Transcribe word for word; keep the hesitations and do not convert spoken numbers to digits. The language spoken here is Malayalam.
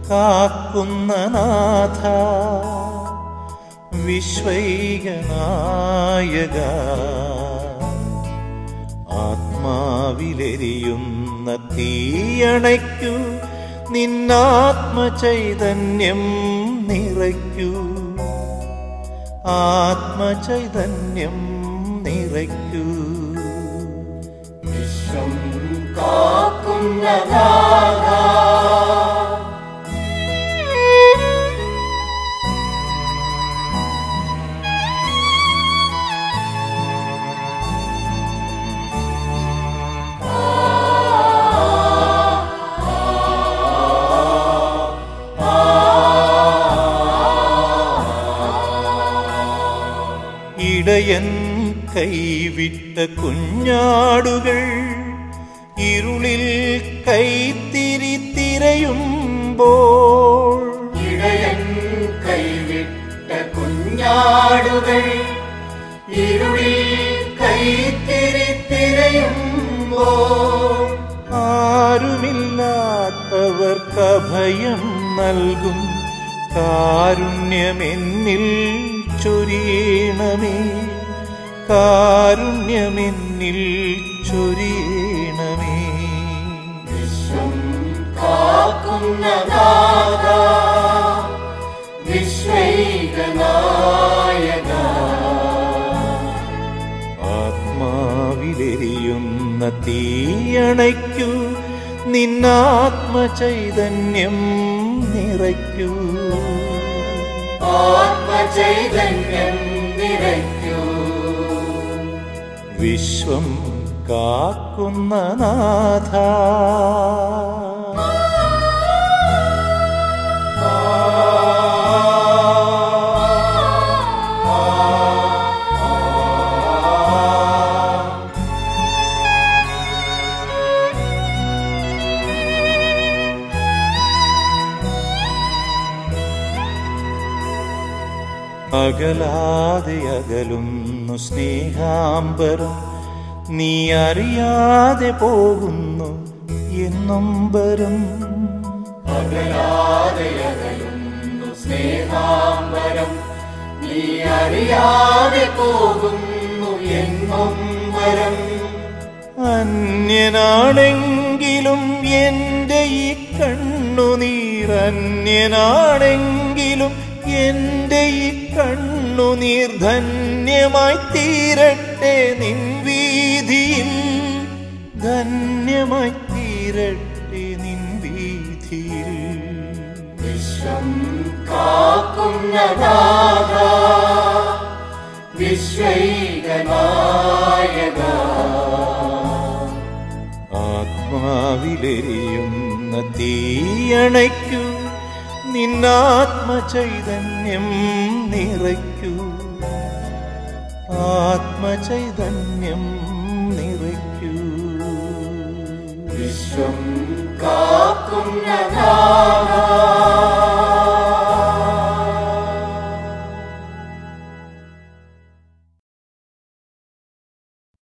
കാക്കുന്ന നാഥ വിശ്വൈക നായക, ആത്മാവിലെരിയുന്ന തീയണയ്ക്കൂ, നിന്നാത്മചൈതന്യം നിറയ്ക്കൂ, ആത്മചൈതന്യം നിറയ്ക്കൂ. വിശ്വം കാക്കുന്ന നാഥ, ഇടയൻ കൈവിട്ട കുഞ്ഞാടുകൾ ഇരുളിൽ കൈത്തിരി തിരയുമ്പോൾ, ഇടയൻ കൈവിട്ട കുഞ്ഞാടുകൾ ഇരുളിൽ കൈത്തിരി തിരയുമ്പോൾ, ആരുമില്ലാത്തവർക്ക് അഭയം നൽകും കാരുണ്യമെന്നിൽ ചൊരിയണമേ, കാരുണ്യമെന്നിൽ ചൊരിയണമേ. വിശ്വം കാക്കുന്ന നാഥ വിശ്വൈക നായക, ആത്മാവിലെരിയുന്ന തീയണയ്ക്കൂ, നിന്നാത്മചൈതന്യം നിറയ്ക്കൂ, ആത്മചൈതന്യം നിറയ്ക്കൂ. വിശ്വം കാക്കുന്ന നാഥ. അകലാതെ അകലുന്നു സ്നേഹാംബരം, നീ അറിയാതെ പോകുന്നു എന്നൊമ്പരം. അകലാതെ അകലുന്നു സ്നേഹാംബരം, നീ അറിയാതെ പോകുന്നു എന്നൊമ്പരം. അന്യനാണെങ്കിലും എൻ്റെ ഈ കണ്ണുനീർ, അന്യനാണെങ്കിലും എൻ്റെ ഈ കണ്ണുനീർ ധന്യമായി തീരട്ടെ നിൻ വീഥിയിൽ, ധന്യമായി തീരട്ടെ നിൻ വീഥിയിൽ. വിശ്വം കാക്കുന്ന നാഥ വിശ്വൈക നായക, ആത്മാവിലെരിയുന്ന തീയണയ്ക്കൂ, നിന്നാത്മചൈതന്യം നിറയ്ക്കൂ, ആത്മചൈതന്യം നിറയ്ക്കൂ. വിശ്വം കാക്കുന്ന നാഥ